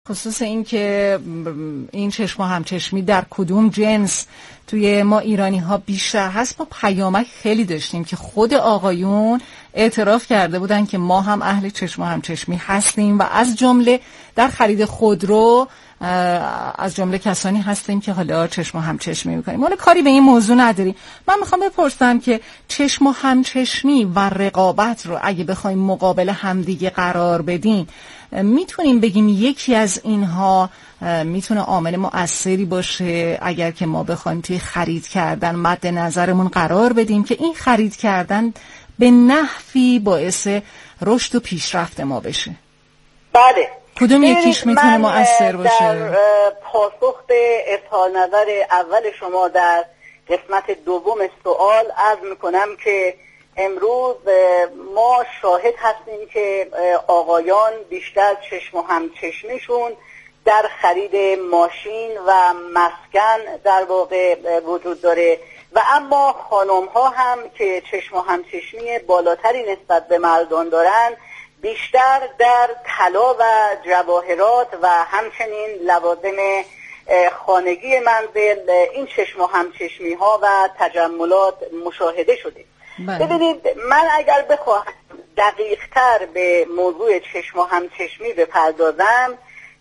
خصوص این که این چشم و همچشمی در کدوم جنس توی ما ایرانی ها بیشتر هست، ما پیامک خیلی داشتیم که خود آقایون اعتراف کرده بودن که ما هم اهل چشم و همچشمی هستیم و از جمله در خرید خودرو از جمله کسانی هستیم که حالا چشم و همچشمی میکنیم. حالا کاری به این موضوع نداریم. من میخوام بپرسم که چشم و همچشمی و رقابت رو اگه بخوایم مقابل همدیگه قرار بدیم، میتونیم بگیم یکی از اینها میتونه عامل مؤثری باشه اگر که ما بخوایم توی خرید کردن مد نظرمون قرار بدیم که این خرید کردن به نحوی باعث رشد و پیشرفت ما بشه؟ بله. کدوم یکیش میتونه مؤثر باشه؟ در پاسخ به اظهار نظر اول شما در قسمت دوم سوال عرض میکنم که امروز ما شاهد هستیم که آقایان بیشتر چشم و همچشمیشون در خرید ماشین و مسکن در واقع وجود داره و اما خانم ها هم که چشم و همچشمی بالاتری نسبت به مردان دارن بیشتر در طلا و جواهرات و همچنین لوازم خانگی منزل این چشم و همچشمی ها و تجملات مشاهده شده. ببینید، من اگر بخواهم دقیق‌تر به موضوع چشم و همچشمی بپردازم،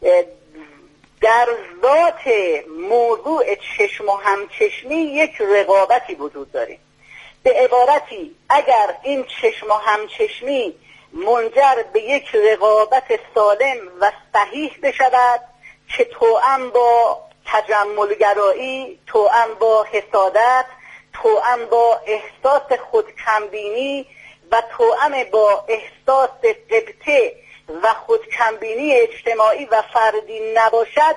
در ذات موضوع چشم و همچشمی یک رقابتی وجود داره. به عبارتی اگر این چشم و همچشمی منجر به یک رقابت سالم و صحیح بشود که توأم با تجملگرایی، توأم با حسادت، توأم با احساس خودکمبینی و توأم با احساس غبطه و خودکمبینی اجتماعی و فردی نباشد،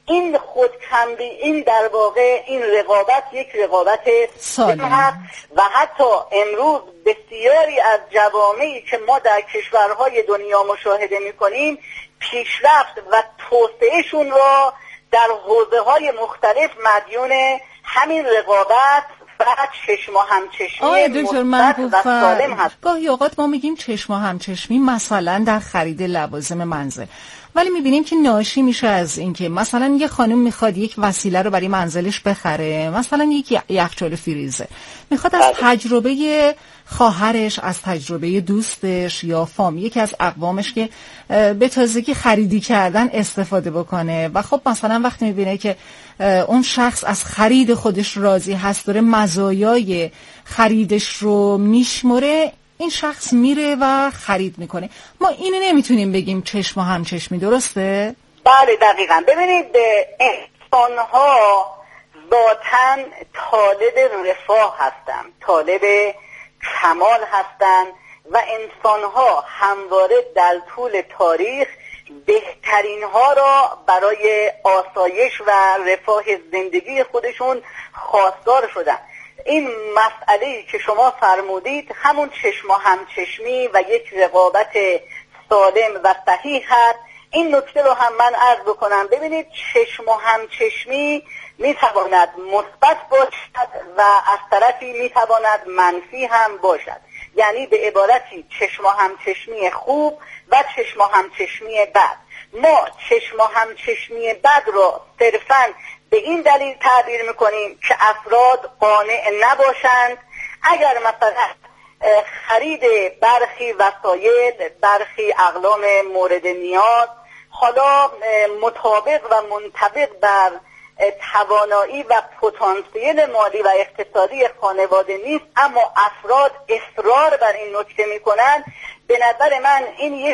این در واقع این رقابت یک رقابت سالم هست و حتی امروز بسیاری از جوامعی که ما در کشورهای دنیا مشاهده می‌کنیم پیشرفت و توسعهشون را در حوزه‌های مختلف مدیون همین رقابت و چشم و همچشمی مثبت و سالم هست. گاهی اوقات ما میگیم چشم و همچشمی مثلا در خرید لوازم منزل، ولی میبینیم که ناشی میشه از اینکه مثلا یه خانم میخواد یک وسیله رو برای منزلش بخره، مثلا یک یخچال فریزر، میخواد از تجربه خواهرش، از تجربه دوستش یا یکی از اقوامش که به تازگی خریدی کردن استفاده بکنه و خب مثلا وقتی میبینه که اون شخص از خرید خودش راضی هست، داره مزایای خریدش رو میشمره، این شخص میره و خرید میکنه. ما اینو نمیتونیم بگیم چشم و همچشمی، درسته؟ بله دقیقاً. ببینید، انسان‌ها ذاتاً طالب رفاه هستن، طالب کمال هستن و انسان‌ها همواره در طول تاریخ بهترین ها را برای آسایش و رفاه زندگی خودشون خواستار شدن. این مسئله‌ای که شما فرمودید همون چشم و همچشمی و یک رقابت سالم و صحیح هست. این نکته رو هم من عرض بکنم. ببینید، چشم و همچشمی میتواند مثبت باشد و از طرفی میتواند منفی هم باشد. یعنی به عبارتی چشم و همچشمی خوب و چشم و همچشمی بد. ما چشم و همچشمی بد را صرفاً به این دلیل تعبیر میکنیم که افراد قانع نباشند. اگر مثلا خرید برخی وسایل، برخی اقلام مورد نیاز حالا مطابق و منطبق بر توانایی و پتانسیل مالی و اقتصادی خانواده نیست، اما افراد اصرار بر این نکته میکنند، به نظر من این یک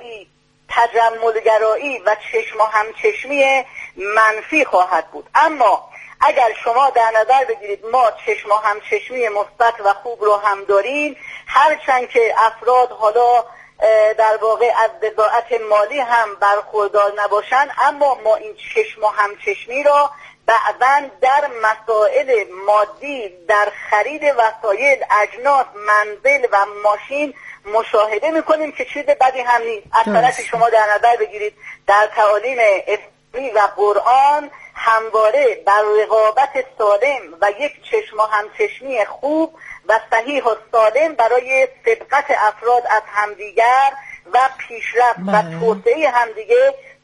تجملگرایی و چشم و همچشمی منفی خواهد بود. اما اگر شما در نظر بگیرید ما چشم و همچشمی مثبت و خوب رو هم داریم، هرچند که افراد حالا در واقع از بضاعت مالی هم برخوردار نباشند، اما ما این چشم و همچشمی را بعضاً در مسائل مادی، در خرید وسایل، اجناس، منزل و ماشین مشاهده میکنیم که چیز بدی هم نیست. از طرف شما در نظر بگیرید در تعالیم اسلامی و قرآن همواره بر رقابت سالم و یک چشم و همچشمی خوب و صحیح و سالم برای سبقت افراد از همدیگر و پیشرفت و توسعه همدیگه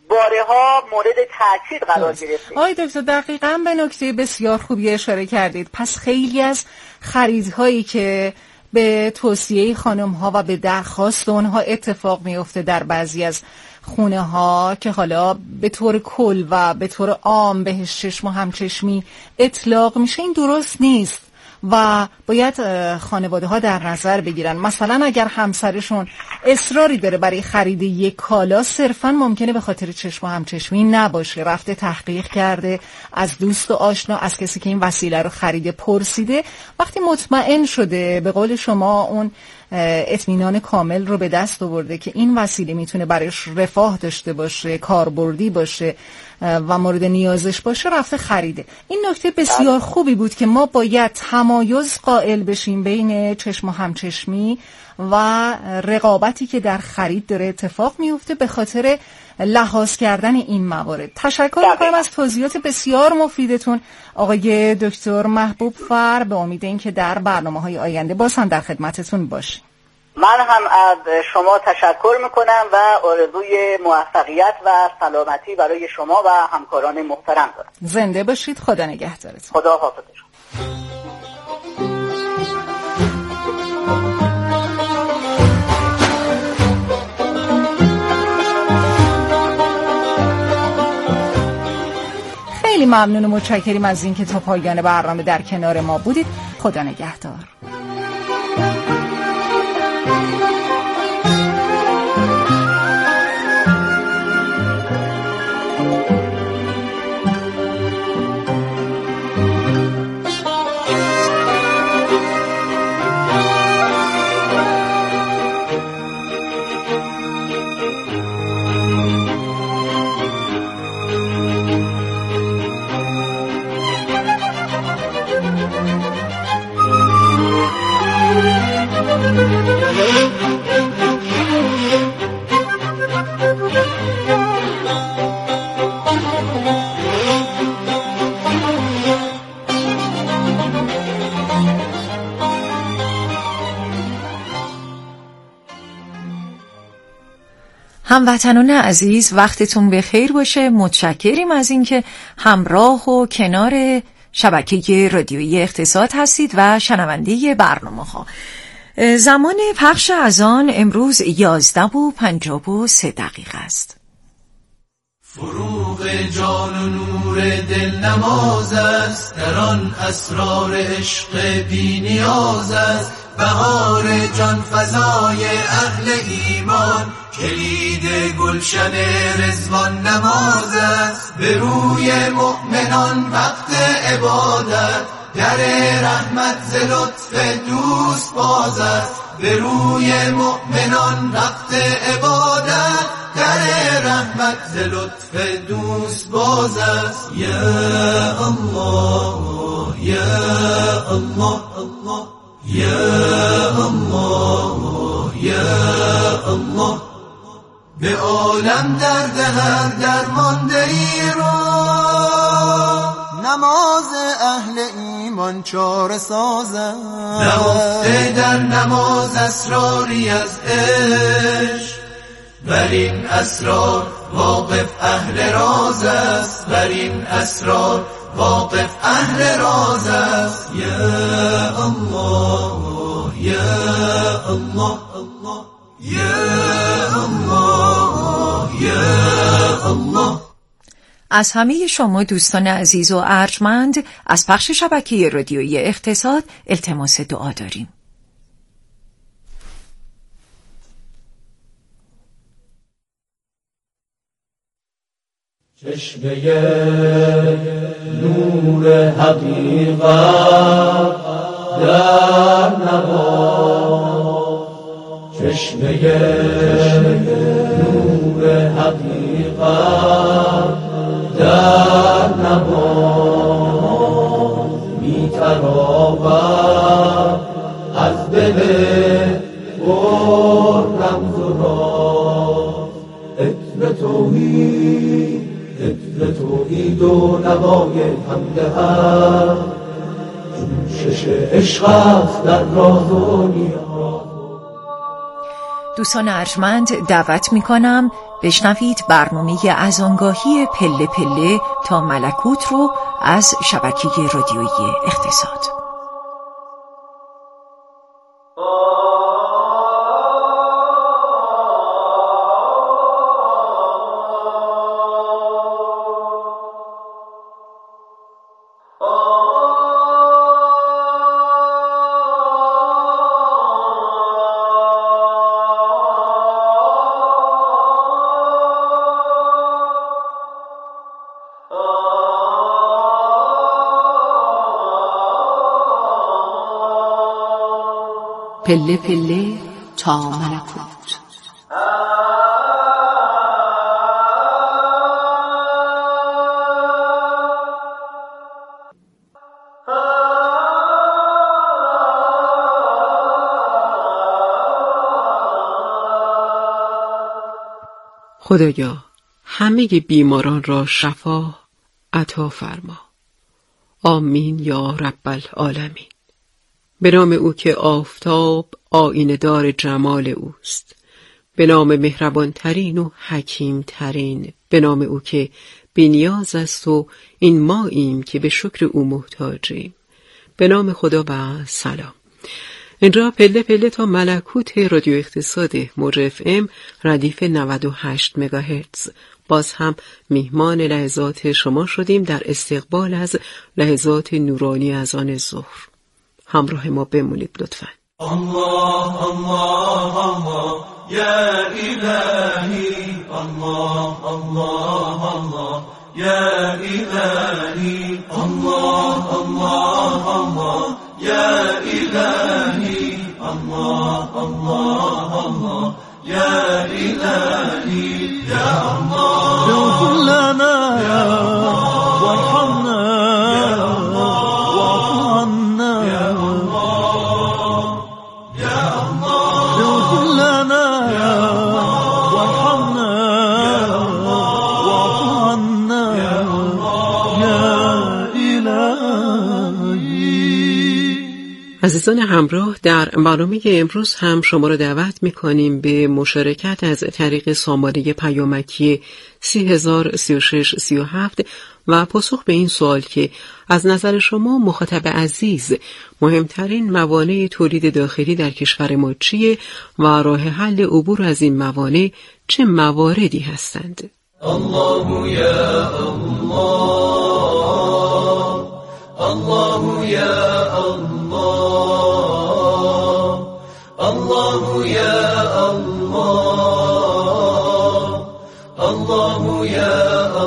بارها مورد تاکید قرار گرفتیم. آقای دکتر دقیقاً به نکته بسیار خوبی اشاره کردید. پس خیلی از خریدهایی که به توصیه خانم‌ها و به درخواست اونها اتفاق میفته در بعضی از خونه ها که حالا به طور کل و به طور عام بهش چشم و همچشمی اطلاق میشه، این درست نیست و باید خانواده ها در نظر بگیرن. مثلا اگر همسرشون اصراری داره برای خرید یک کالا، صرفا ممکنه به خاطر چشم و همچشمی نباشه، رفته تحقیق کرده، از دوست و آشنا، از کسی که این وسیله رو خریده پرسیده، وقتی مطمئن شده به قول شما اون اطمینان کامل رو به دست آورده که این وسیله میتونه برایش رفاه داشته باشه، کاربردی باشه و مورد نیازش باشه، رفته خریده. این نکته بسیار خوبی بود که ما باید تمایز قائل بشیم بین چشم و همچشمی و رقابتی که در خرید داره اتفاق میفته به خاطر لحاظ کردن این موارد. تشکر میکنم از توضیحات بسیار مفیدتون آقای دکتر محبوب فر. به امید اینکه در برنامه‌های آینده باز هم در خدمتتون باشیم. من هم از شما تشکر میکنم و آرزوی موفقیت و سلامتی برای شما و همکاران محترم دارم. زنده باشید. خدا نگهدارتون. خدا حافظ شما. خیلی ممنون و متشکریم از اینکه تا پایان برنامه در کنار ما بودید. خدا نگهدار. هموطنان عزیز، وقتتون بخیر باشه. متشکریم از اینکه همراه و کنار شبکه رادیویی اقتصاد هستید و شنونده برنامه‌ها. زمان پخش اذان امروز 11:53 است. فروغ جان و نور دل نماز است، در آن اسرار عشق بی نیاز است. بهار جان فزای اهل ایمان، کلید گلشن رضوان نماز است. به روی مؤمنان وقت عبادت، در رحمت ز لطف دوست باز است. به روی مؤمنان وقت عبادت، در رحمت ز لطف دوست باز است. یا الله یا الله یا الله یا الله، به عالم درد هر درماندهی را نماز اهل ایمان چاره سازد. نهفته در نماز اسراری از عشق، بر این اسرار واقف اهل راز است. بر این اسرار واقف اهل راز است. یا الله یا الله یا الله یا الله. از همه شما دوستان عزیز و ارجمند از پخش شبکه رادیویی اقتصاد التماس دعا داریم. چشمه نور حقیقت در نماز، چشمه نور حقیقت در نماز می‌تراود از دل پر رمز و راز. عطر توحید و نوای حمد حق، جوشش عشق است در راز و نیاز. دوستان ارجمند دعوت میکنم بشنوید برنامه از آنگاهی پله پله تا ملکوت رو از شبکه رادیویی اقتصاد. پله پله تا ملکوت. خدایا همه بیماران را شفا عطا فرما. آمین یا رب العالمین. به نام او که آفتاب آینه دار جمال اوست، به نام مهربان ترین و حکیم ترین، به نام او که بی‌نیاز است و این ماییم که به شکر او محتاجیم، به نام خدا و سلام. اینجا پله پله تا ملکوت رادیو اقتصاد موج FM ردیف 98 مگاهرتز. باز هم میهمان لحظات شما شدیم در استقبال از لحظات نورانی از آن ظهر. همراه ما بمونید لطفاً. الله الله الله یا الهی، الله الله الله یا الهی، الله الله الله یا الهی، الله الله الله یا الهی، یا الله اغفر لنا وارحمنا واعف عنا عزیزان همراه، در برنامه امروز هم شما را دعوت می‌کنیم به مشارکت از طریق سامانه پیامکی 303637 و پاسخ به این سوال که از نظر شما مخاطب عزیز مهمترین موانع تولید داخلی در کشور ما چیه و راه حل عبور از این موانع چه مواردی هستند؟ الله یا الله، الله یا الله، الله یا الله، الله یا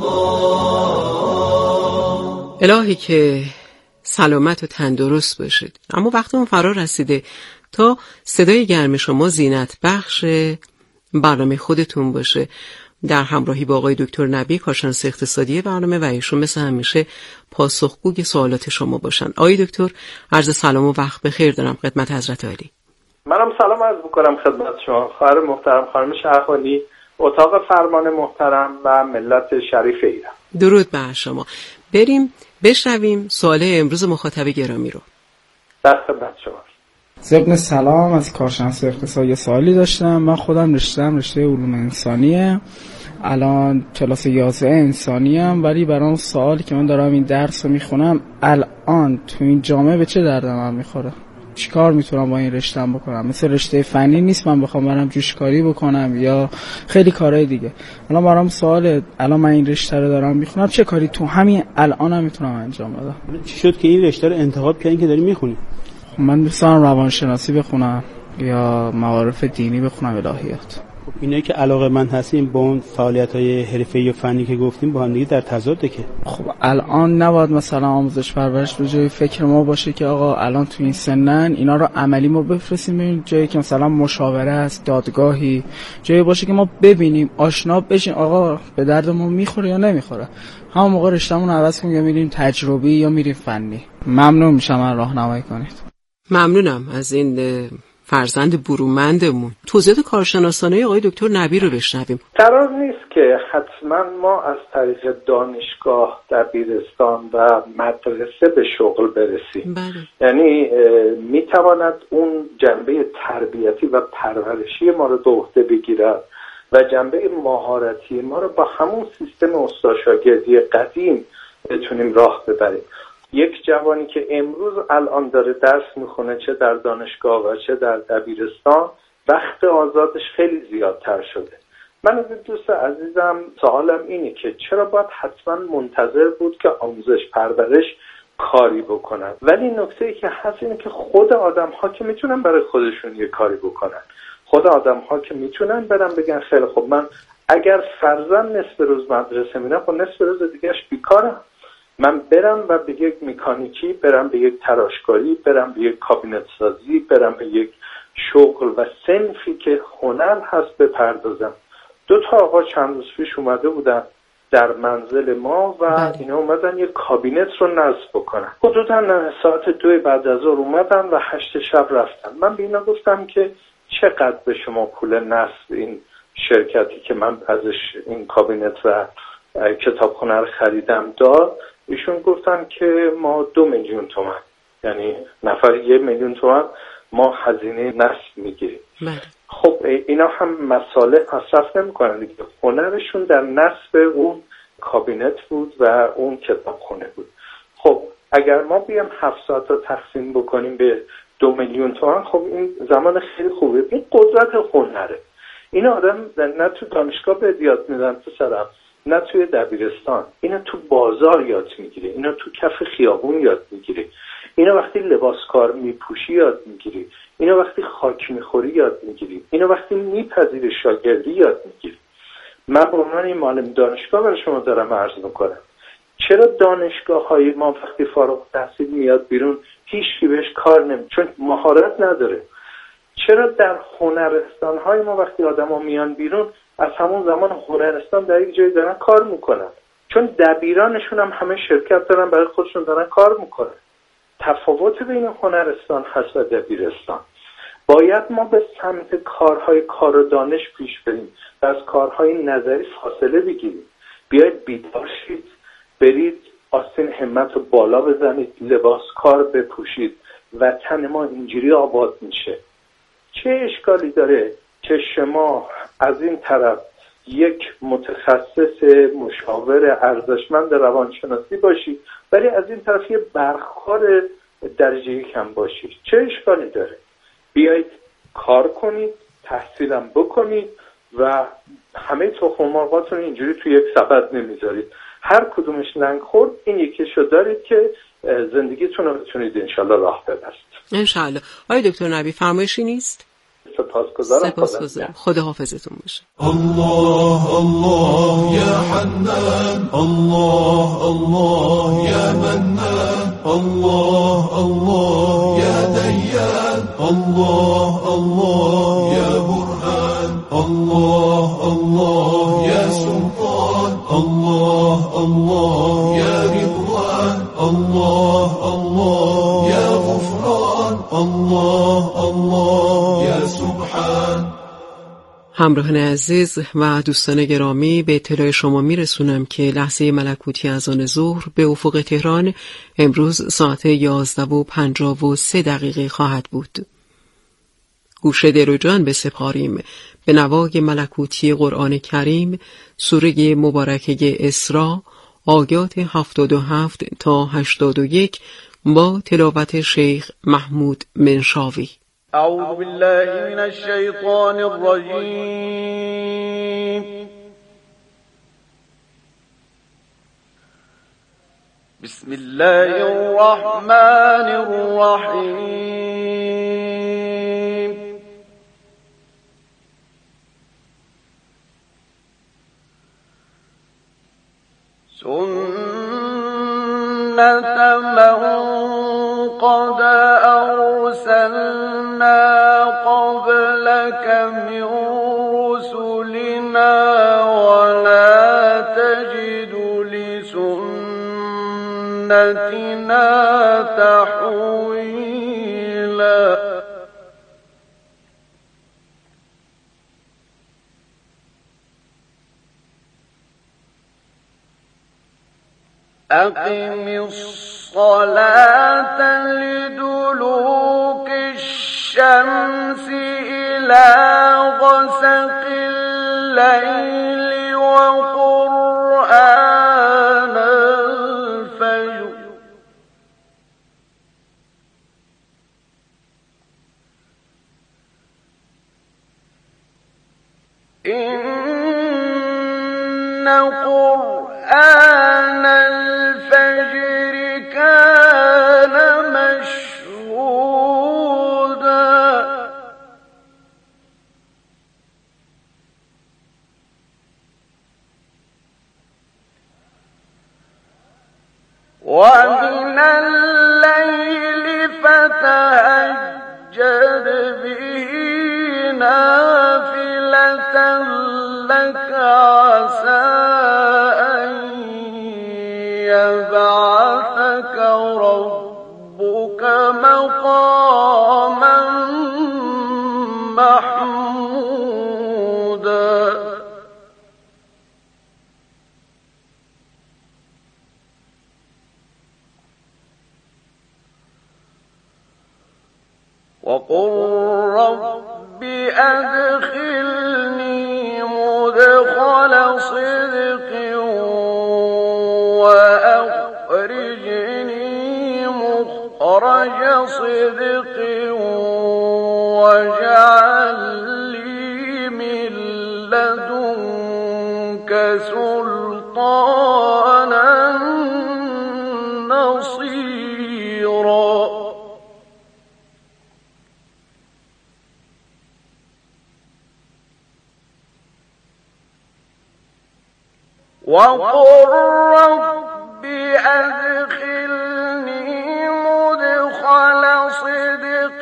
الله. الهی که سلامت و تندرست باشید. اما وقتمون فرا رسیده تا صدای گرم شما زینت بخش برنامه خودتون باشه، در همراهی با آقای دکتر نبی، کارشناس اقتصادی برنامه، و ایشون مثل همیشه پاسخگوی سوالات شما باشن. آقای دکتر عرض سلام و وقت بخیر دارم خدمت حضرت عالی. منم سلام عرض می‌کنم خدمت شما خواهر محترم خانم شهرخانی، اتاق فرمان محترم و ملت شریف ایران. درود بر شما. بریم بشنویم سوال امروز مخاطب گرامی رو. در خدمت شما. ضمن سلام، از کارشناس اقتصادی سوالی داشتم. من خودم رشته علوم انسانیه، الان کلاس 11 انسانیم، ولی برام سوالی که من دارم این درس رو میخونم الان تو این جامعه به چه دردم میخوره؟ چیکار میتونم با این رشته‌ام بکنم؟ مثل رشته فنی نیست من بخوام برم جوشکاری بکنم یا خیلی کارهای دیگه. الان برام سواله، الان من این رشته رو دارم میخونم چه کاری تو همین الانم میتونم انجام بدم؟ چی شد که این رشته رو انتخاب کردین که داری میخونی؟ من دوست دارم روانشناسی بخونم یا معارف دینی بخونم، الهیات. خب اینایی که علاقه من هستیم با اون فعالیت‌های حرفه‌ای و فنی که گفتیم با هم دیگه در تضاده که خب الان نباید مثلا آموزش پرورش به جای فکر ما باشه که آقا الان تو این سنن اینا رو عملی ما بفرستیم ببینیم، جایی که مثلا مشاوره است، دادگاهی، جایی باشه که ما ببینیم آشنا بشیم آقا به درد ما میخوره یا نمیخوره، همون موقع رشتهمون عوض کنیم یا میریم تجربی یا میریم فنی. ممنون میشم من راهنمایی کنید. ممنونم از این فرزند برومندمون. توضیحات کارشناسانه آقای دکتر نبی رو بشنویم. قرار نیست که حتما ما از طریق دانشگاه، دبیرستان و مدرسه به شغل برسیم. بله. یعنی میتواند اون جنبه تربیتی و پرورشی ما رو به عهده بگیرد و جنبه مهارتی ما رو با همون سیستم استاد-شاگردی قدیم بتونیم راه ببریم. یک جوانی که امروز الان داره درس میخونه، چه در دانشگاه و چه در دبیرستان، وقت آزادش خیلی زیادتر شده. من از دوست عزیزم سوالم اینه که چرا باید حتما منتظر بود که آموزش پرورش کاری بکنن؟ ولی نکته ای که هست اینه که خود آدم ها که میتونن برای خودشون یه کاری بکنن، خود آدم ها که میتونن برن بگن خیلی خب من اگر فرضاً نصف روز مدرسه میرم، خب نصف روز دیگهش بیکارم، من برم و به یک مکانیکی، برم به یک تراشکاری، برم به یک کابینت سازی، برم به یک شغل و صنفی که هنر هست بپردازم. 2 آقا چند روز پیش اومده بودن در منزل ما و اینا اومدن یک کابینت رو نصب بکنن. حدوداً ساعت 2 بعد از ظهر اومدن و 8 شب رفتن. من به اینا گفتم که چقدر به شما پول نصب این شرکتی که من ازش این کابینت و کتابخونه رو خریدم داد؟ ایشون گفتن که ما 2 میلیون تومان، یعنی نفر 1 میلیون تومان ما هزینه نصب میگیریم. خب اینا هم مساله مصرف نمی‌کنن دیگه، هنرشون در نصب اون کابینت بود و اون کتابخونه بود. خب اگر ما بیام 7 ساعت رو تقسیم بکنیم به 2 میلیون تومان، خب این زمان خیلی خوبه. این قدرت هنره. این آدم نه تو دانشگاه به یاد میدن پسرم، نه توی دبیرستان، اینا تو بازار یاد میگیری، اینا تو کف خیابون یاد میگیری، اینا وقتی لباس کار میپوشی یاد میگیری، اینا وقتی خاک میخوری یاد میگیری، اینا وقتی میپذیری شاگردی یاد میگیری. من به عنوان معلم دانشگاه برای شما دارم عرض میکنم چرا دانشگاه های ما وقتی فارغ التحصیل میاد بیرون هیچکی بهش کار نمیکنه؟ چون مهارت نداره. چرا در هنرستان های ما وقتی آدم ها میان بیرون از همون زمان هنرستان در یک جایی دارن کار میکنن؟ چون دبیرانشون هم همه شرکت دارن، برای خودشون دارن کار میکنن. تفاوت بین هنرستان هست و دبیرستان. باید ما به سمت کارهای کار و دانش پیش بریم و از کارهای نظری فاصله بگیریم. بیاید بیدار شید، برید آستین همت رو بالا بزنید، لباس کار بپوشید، وطن ما اینجوری آباد میشه. چه اشکالی داره که شما از این طرف یک متخصص مشاور ارزشمند روانشناسی باشی ولی از این طرف یه برخوار درجه یکم باشی؟ چه اشکالی داره؟ بیایید کار کنید، تحصیلم بکنید و همه تخم مرغاتون اینجوری توی یک سبد نمیذارید. هر کدومش لنگ خورد این یکیشو دارید که زندگیتون رو بتونید انشالله راه ببرید. انشالله. آقای دکتر نبی فرمایشی نیست؟ سپاسگزارم. خدا حافظتون باشه. الله الله یا حنان، الله الله یا منان، الله الله یا دیان، الله الله یا برهان، الله الله یا سلطان، الله الله یا رضوان، الله الله یا غفران، الله الله یا سبحان. همراهان عزیز و دوستان گرامی، به اطلاع شما میرسونم که لحظه ملکوتی اذان ظهر به افق تهران امروز ساعت 11:53 خواهد بود. گوش دل و جان بسپاریم به نوای ملکوتی قرآن کریم، سوره مبارکه اسراء، آیات 77 تا 81 با تلاوت شیخ محمود منشاوی. اعوذ بالله من الشیطان الرجیم. بسم الله الرحمن الرحیم. سنت من قد أرسلنا قبلك من رسلنا ولا تجد لسنتنا تحويلا. أقم الصلاة لدلوك الشمس إلى غسق الليل الليل وقرآن الفجر إن قرآن الفجر كان مشهودا ومن الليل فتهجد به نافلة لك عسى أن يبعثك ربك مقاما محمودا وقل رب أدخلني مدخل صدق وأخرجني مخرج صدق واجعل لي من لدنك سلطانا نصيرا وقل رب أدخلني مدخل صدق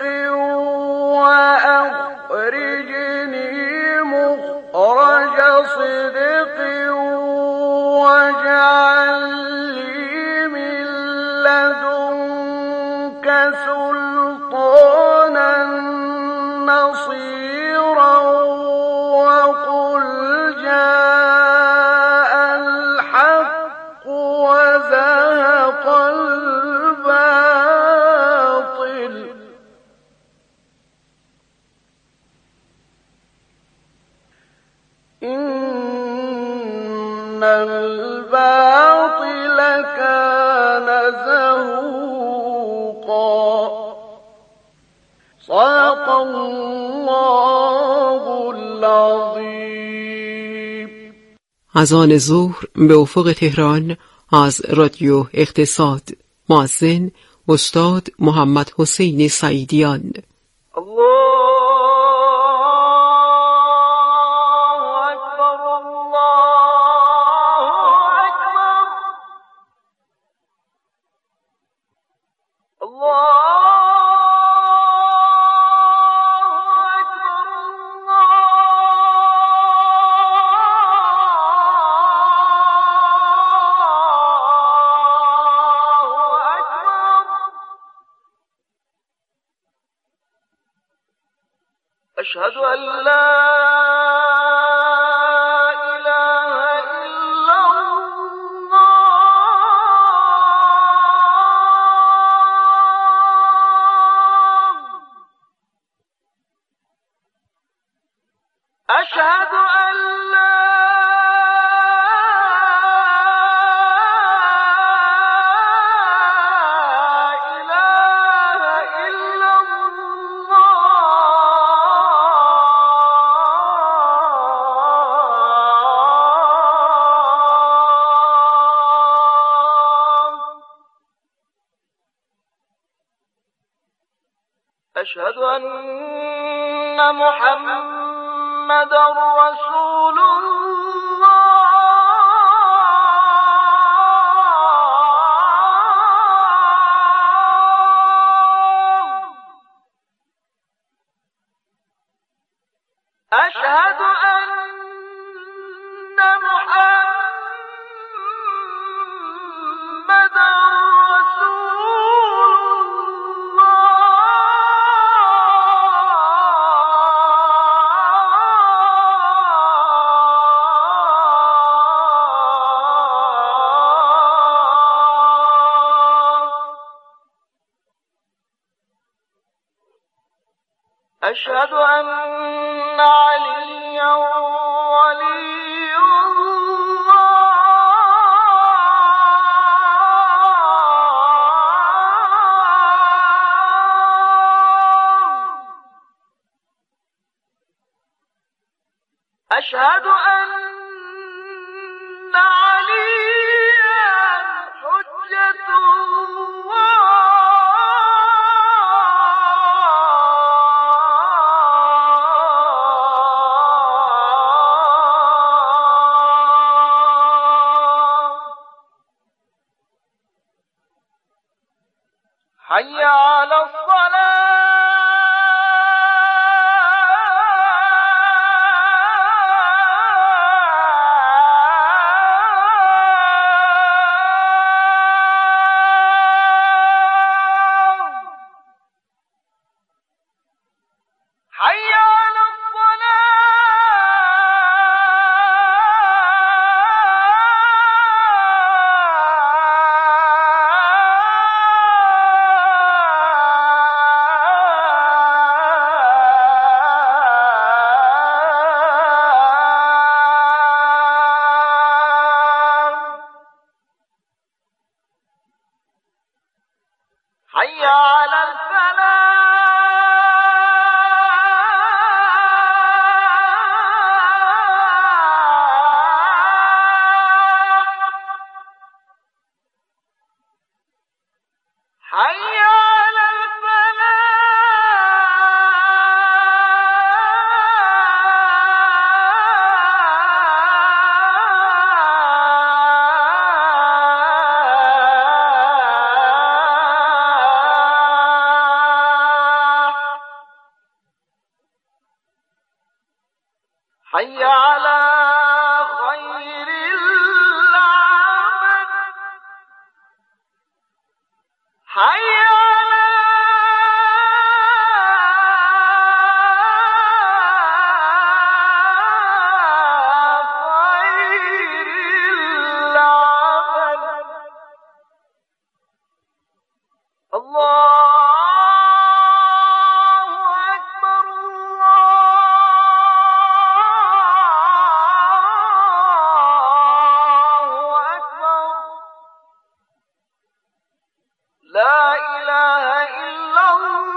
وأخرجني مخرج صدق واجعل لي من لدنك سلطانا نصيرا وقل جاء الحق وزهق الباطل إن الباطل كان زهوقا صدق الله العظيم. اذان ظهر به افق تهران از رادیو اقتصاد. مؤذن استاد محمد حسین سعیدیان. أشهد أن لا إله إلا الله أشهد أن لا أشهد أن محمدًا رسول الله أشهد أن محمدًا أشهد أن عليا أشهد أن عليا حجة حي على الصلاة حي على حي على الفلاح حي على حي على خير العمل حي على خير العمل الله أكبر الله أكبر لا إله إلا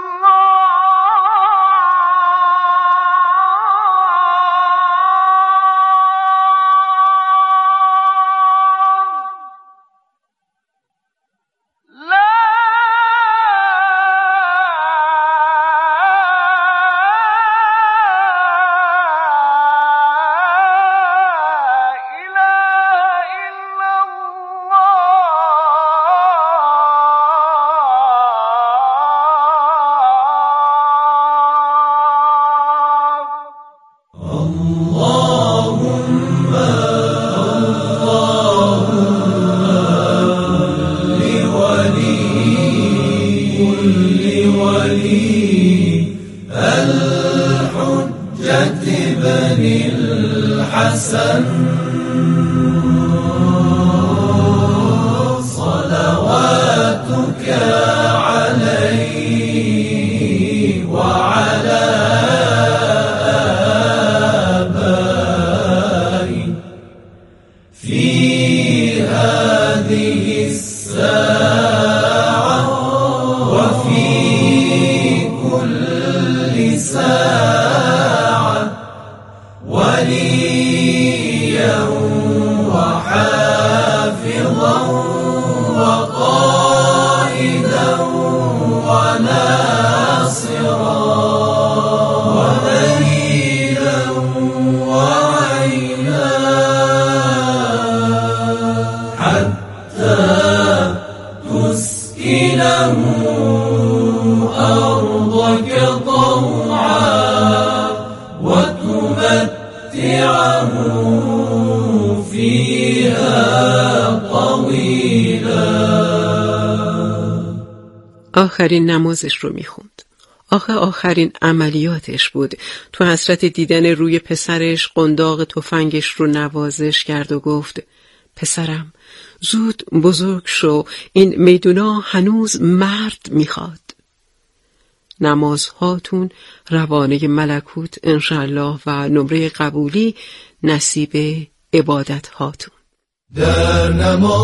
الله لا إله إلا آخرین نمازش رو میخوند. آخرین عملیاتش بود. تو حسرت دیدن روی پسرش قنداق تفنگش رو نوازش کرد و گفت پسرم زود بزرگ شو، این میدونا هنوز مرد میخواد. نمازهاتون روانه ملکوت انشالله و نمره قبولی نصیب عبادت هاتون. در نماز